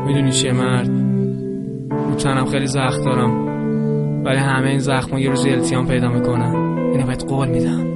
میدونی چیه مرد؟ رو تنم خیلی زخم دارم، ولی همه این زخم‌ها یه روز التیام پیدا میکنن. اینو بهت قول میدم.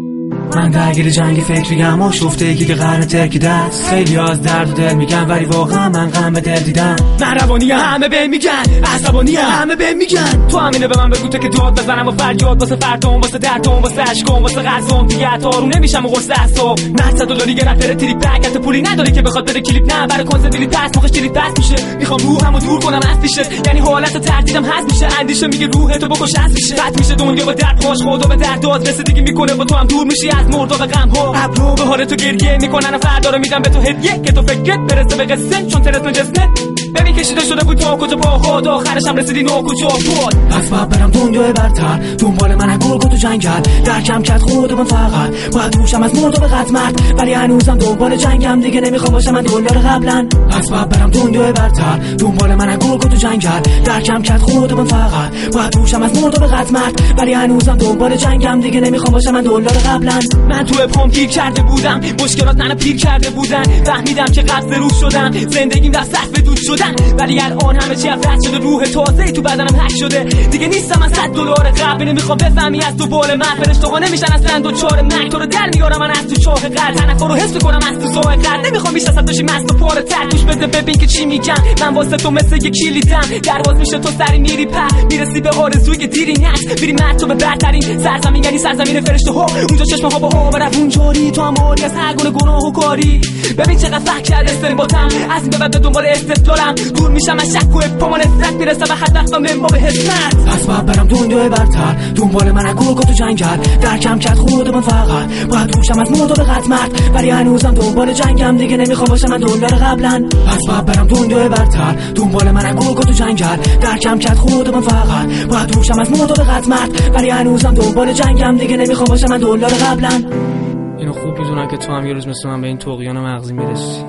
من درگیر جنگ فکریم و شفته یکی که قرن ترکیده است. خیلی از درد و دل میگن ولی واقعا من غم به دل دیدم. من روانیم همه به میگن، عصبانیم همه به میگن. تو همینه به من بگو تا که داد بزنم و فریاد واسه فردام، واسه دردام، واسه عشقام، واسه غزام. دیگه تارون نمیشم و قرص اعصاب. مقصد داری یه رپر تریپ بک پولی نداره که بخواد بده کلیپ. نه برای کنسرت دیلی پس موقعش دیلی پس میشه. میخوام روحمو دور کنم از پیشت، یعنی حالت تردیدم هست میشه. اندیشه میگه روحتو بکش از میشه. قطع میشه دنیا با درد پاش، خدا به درد داد رسیدگی میکنه با تو هم دور میشی از مردا و غم ها. ابرو به حال تو گریه میکنن و فردا رو میدم به تو هدیه که تو فکرت برسه به قصه، چون ترسم جسمت ببین کشیده شده بود تا کجا پاهات، آخرش هم رسیدی ناکجا بود. پس باید برم دنیای برتر، دنبال من گرگ و تو جنگل. درکم کرد خودم فقط باید روشم از مرد و به قد مرد، ولی هنوزم دنبال جنگم. دیگه نمیخوام باشم من دلار قبلا. پس باید برم دنیای برتر، دنبال من گرگ و تو جنگل. درکم کرد خودم فقط باید روشم از مرد و به قد مرد، ولی هنوزم دنبال جنگم. دیگه نمیخوام باشم من دلار قبلا. من تو پام گیر کرده بودم، مشکلات منو پیر کرده بودن. فهمیدم که قبض روح شدم، زندگیم در سقف دود شدن. ولی الان همه چی رد شده، روح تازه‌ای تو بدنم هک شده. دیگه نیستم از $100 قبل. نمیخوام بفهمی از تو بال من، فرشته‌ها نمیشن اصلا دوچار من. تو رو در میارم من از تو چاه قلب، تنفر رو حس کنم از تو ساه قلب. نمیخوام بیش از حد بشی مست و پاره تر. گوش بده ببین که چی میگم، من واسه تو مثل یه کلیدم. درواز میشه تو سری میری په، میرسی به آرزوی دیری نکس. میری مرد تو به برترین سرزمین، یعنی سرزمین فرشته‌ها. اونجا چشم‌ها با آب روون جاری، تو هم آری از هر گونه گناه و کاری. ببین چقدر فکر کرد استریم باتم، از این به بعد به دنبال استدلالم. دور میشم از شک و ابهام، نفرت میرسم به هدفم با به حسنت. پس باید برم دنیای برتر، دنبال من گرگ و تو جنگل. درکم کرد خودم فقط باید روشم از مرد و به قد مرد، ولی هنوزم دنبال جنگم. دیگه نمیخوام باشم من دلار قبلا. پس باید برم دنیای برتر، دنبال من گرگ و تو جنگل. درکم کرد خودم فقط باید روشم از مرد و به قد مرد، ولی هنوزم دنبال جنگم. دیگه نمیخوام باشم من دلار قبلا. اینو خوب میدونم که تو هم یه روز مثل من به این طغیان مغزی میرسی.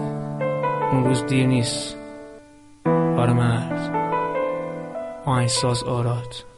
اون روز دیر نیست. آره مرد، آهنگساز آراد.